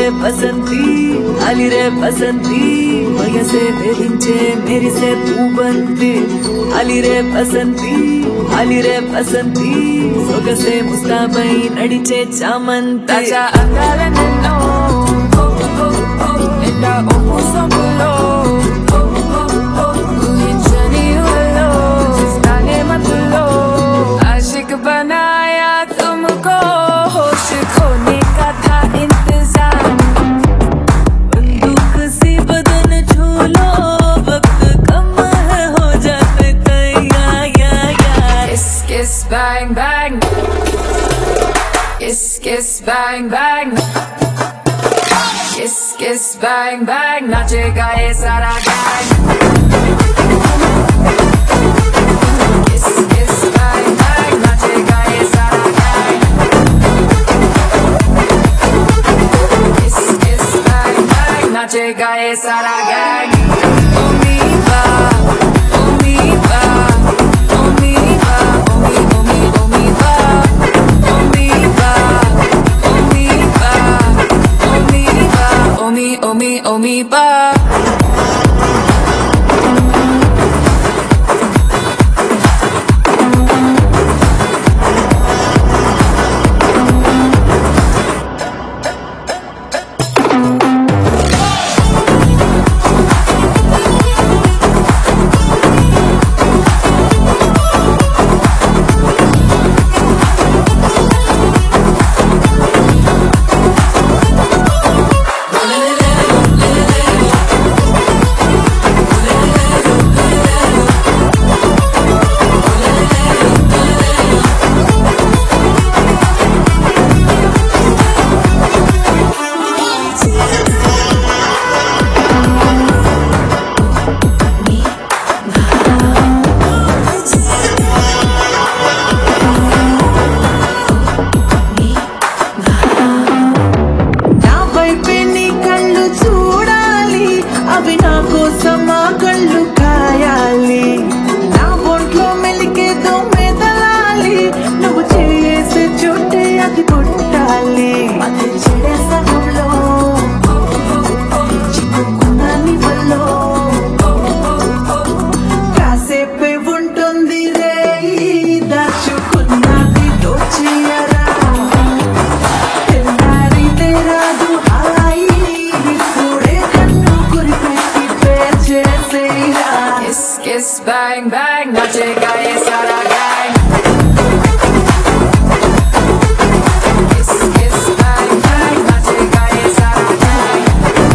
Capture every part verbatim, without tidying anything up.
అలిరే బసంతి అలిరే బసంతి వయసే వేధించే మెరిసే పూబంతి అలిరే బసంతి అలిరే బసంతి సొగసే ముస్తాబై నడిచే చామంతి తాజా అందాలెన్నెన్నో నిండా ఒప్పు సొంపులో ఊహించని ఊహల్లో చూస్తానే మత్తులో ఆషిక్ బనాయా తుమ్కో హోష్ ఖోనే కా థా ఇంతజార్ बंदूक सी बदन छू लो वक्त कम है हो जाते तैयार kiss kiss bang bang kiss kiss bang bang kiss kiss bang bang नाचेगा ये सारा gang kiss kiss bang bang नाचेगा ये सारा gang kiss kiss bang bang नाचेगा ये सारा गैंग ओ मीबा ओ मीबा ओ मीबा ओ मी ओ मी ओ मीबा ओ मीबा ओ मीबा ओ मीबा ओ मी ओ मी ओ मीबा Kiss bang bang नाचेगा ये सारा gang Kiss kiss bang bang नाचेगा ये सारा गैंग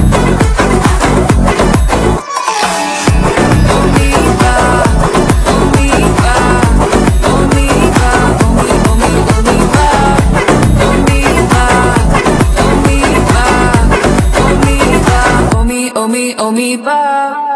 ओ मीबा ओ मीबा ओ मीबा ओ मी ओ मी ओ मीबा ओ मीबा ओ मीबा ओ मीबा ओ मी ओ मी ओ मीबा